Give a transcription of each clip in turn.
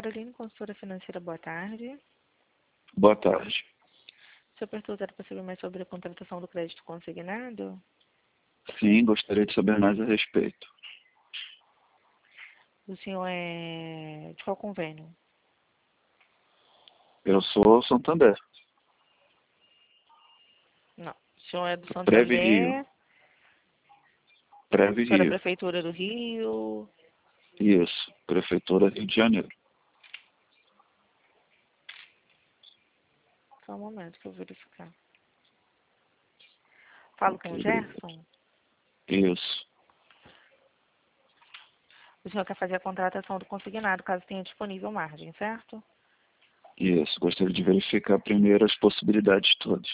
Caroline, consultora financeira, boa tarde. Boa tarde. O senhor perguntou para saber mais sobre a contratação do crédito consignado? Sim, gostaria de saber mais a respeito. O senhor é de qual convênio? Eu sou Santander. Não. O senhor é do Preve Santander? Rio. Preve O senhor é da Rio. Prefeitura do Rio? Isso, Prefeitura Rio de Janeiro. Só um momento que eu vou verificar. Falo com o Gerson? Isso. O senhor quer fazer a contratação do consignado, caso tenha disponível margem, certo? Isso, gostaria de verificar primeiro as possibilidades todas.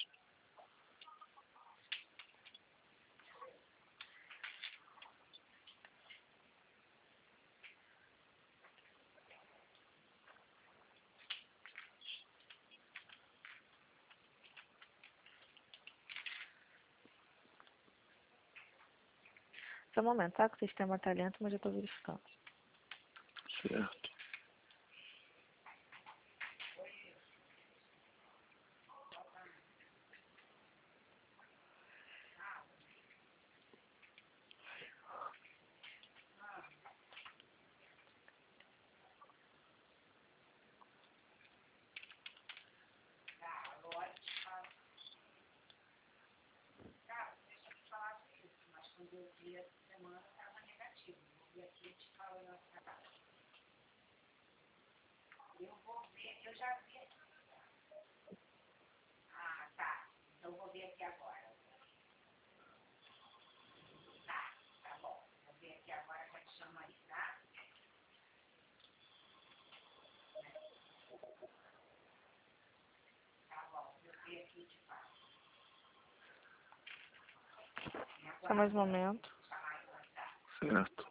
Só um momento, tá? Que o sistema está lento, mas já estou verificando. Certo. Só mais um momento. Certo.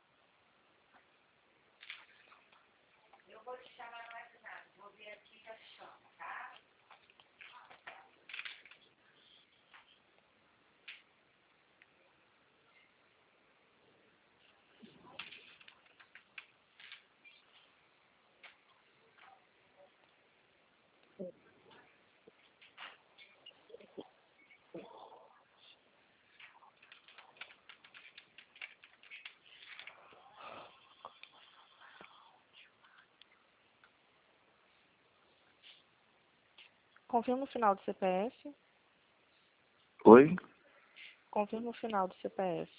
Confirma o final do CPF. Oi? Confirma o final do CPF.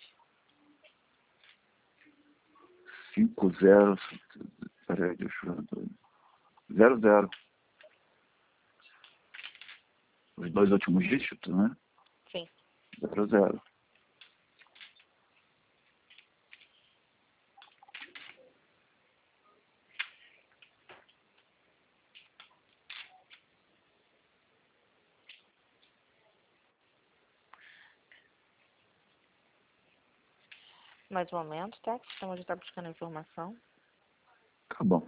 50. Peraí, deixa eu ver. 00. Os dois últimos dígitos, né? Sim. 00. Mais um momento, tá? Que o sistema já está buscando a informação. Tá bom.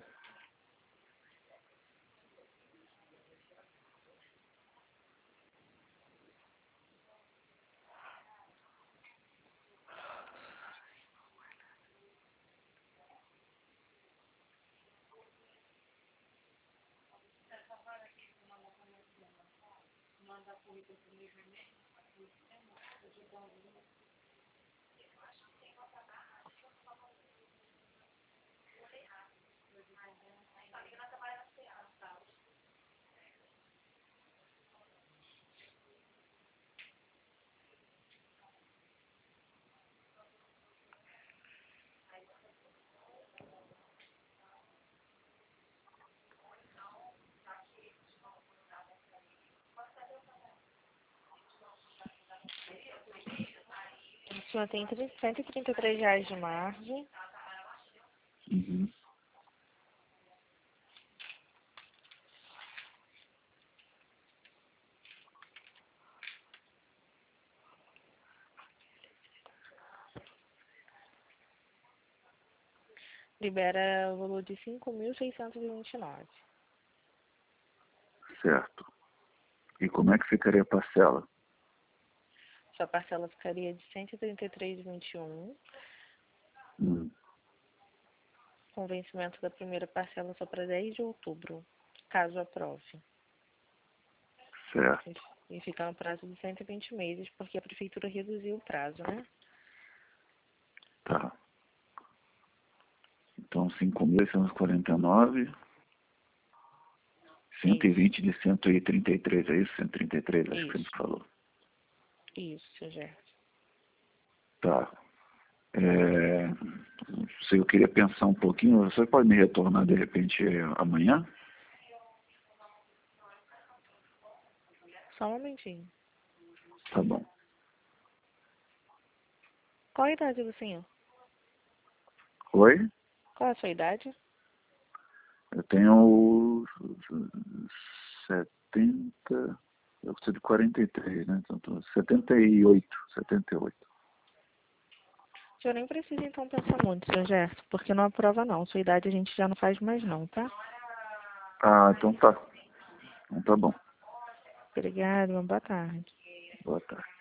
O senhor tem R$ 133 de margem. Uhum. Libera o valor de 5.629. Certo. E como é que ficaria a parcela? Sua parcela ficaria de R$ 133,21. Hum. com vencimento da primeira parcela só para 10 de outubro, caso aprove. Certo. E fica no prazo de 120 meses, porque a prefeitura reduziu o prazo, né? Tá. Então, 5.649, Isso, 120 de 133, é isso? 133, acho que você isso, falou. isso, seu Gerson. Tá. Se eu queria pensar um pouquinho, você pode me retornar de repente amanhã? Só um momentinho. Tá bom. Qual a idade do senhor? Oi? Qual a sua idade? Eu tenho 70, eu sou de 43, né? Então, 78. O senhor nem precisa então pensar muito, seu Gerson, porque não aprova não. Sua idade a gente já não faz mais não, tá? Ah, então tá. Então tá bom. Obrigada, uma boa tarde. Boa tarde.